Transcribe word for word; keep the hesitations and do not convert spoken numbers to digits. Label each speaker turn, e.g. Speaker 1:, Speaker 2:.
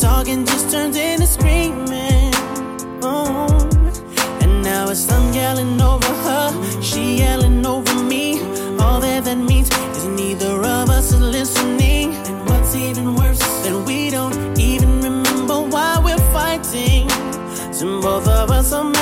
Speaker 1: talking just turned into screaming. Oh, and now it's I'm yelling over her, she yelling over me. All that that means is neither of us is listening. And what's even worse, that we don't even remember why we're fighting. So both of us are